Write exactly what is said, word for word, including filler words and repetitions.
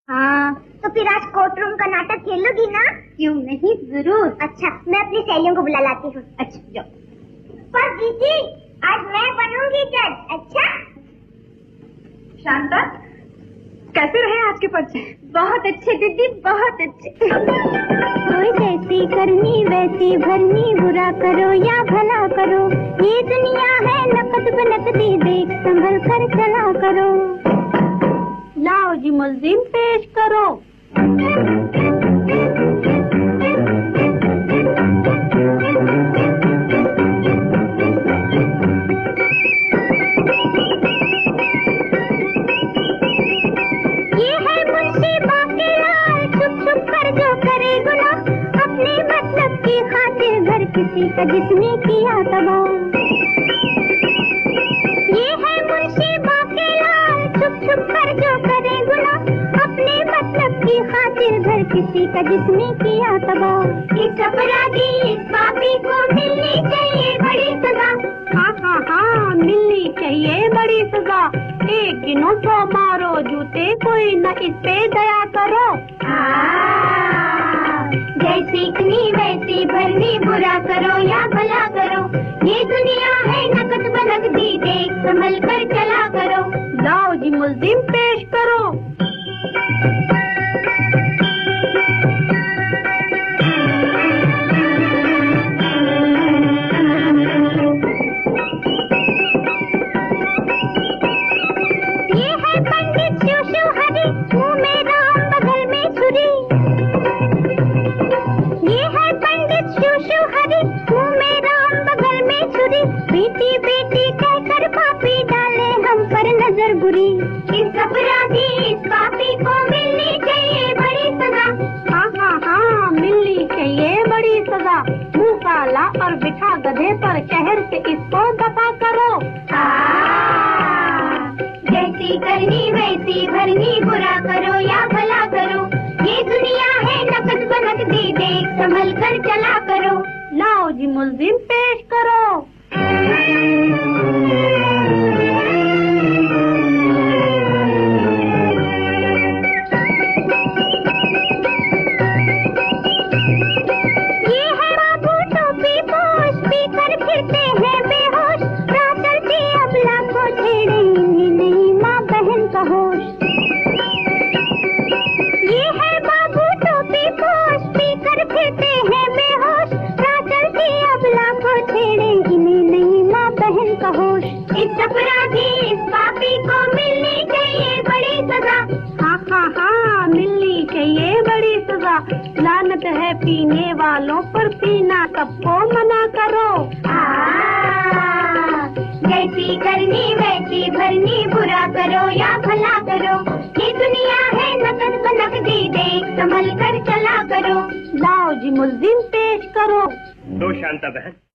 हाँ। तो फिर आज कोर्ट रूम का नाटक खेलोगी ना? क्यों नहीं, जरूर। अच्छा, मैं अपनी सहेलियों को बुला लाती हूँ। अच्छा जाओ। पर दीदी, आज मैं बनूंगी जज। अच्छा शांता, कैसे रहे आज के पर्चे? बहुत अच्छे दीदी, बहुत अच्छे। कोई जैसी करनी वैसी भरनी, बुरा करो या भला करो, ये दुनिया है नकद बनकदी, देख संभल कर चला करो। लाओ जी मुल्जिम पेश करो। ये है मुंशी बांकेलाल, छुप छुप कर जो करे गुनाह, अपने मतलब की खातिर घर किसी का जिसने किया तबाह। ये है मुंशी बांकेलाल, छुप छुप कर जो करे गुनाह, अपने मतलब की खातिर घर किसी का जिसने किया तबाह। इस अपराधी इस पापी को मिलनी चाहिए बड़ी सजा। हाँ हाँ हाँ, मिलनी चाहिए बड़ी सजा। एक गिनो तो मारो जूते, कोई न इस पे दया करो। जैसी इतनी वैसी भरनी, बुरा करो या भला करो, ये दुनिया है नकद बनकदी, देख संभल कर चला करो। लाओ जी मुल्जिम पेश करो। ये है पंडित शिव शिव हरि, मुँह में राम बगल में छुरी। ये है पंडित शिव शिव हरि, मुँह में राम बगल में छुरी, बेटी बेटी कहकर पापी डाले हम पर नजर बुरी। इस अपराधी इस पापी को मिलनी चाहिए बड़ी सजा। हाँ हाँ हाँ, मिलनी चाहिए बड़ी सजा। मुँह काला और बिठा गधे पर, शहर से इसको दफा करो। जैसी करनी वैसी भरनी, बुरा करो या भला करो, ये दुनिया है नकद बनकदी, देख संभल कर चला करो। लाओ जी मुल्जिम पेश करो। ये है बाबू टोपी पोश, पीकर फिरते हैं बेहोश, रात चलती अब लाखों छेड़े, इन्हें नहीं माँ बहन का होश। ये है बाबू टोपी पोश, पीकर फिरते हैं बेहोश, रात चलती अब लाखों छेड़े, इन्हें नहीं माँ बहन का होश। इस अपराधी इस पापी को मिलनी चाहिए बड़ी सजा। हाँ हाँ हाँ, मिलनी चाहिए बड़ी सजा। लानत है पीने वालों पर, पीना सबको मना करो। जैसी करनी वैसी भरनी, बुरा करो या भला करो, ये दुनिया है नकद बनकदी, देख संभल कर चला करो। लाओ जी मुल्जिम पेश करो। दो शांता बहन।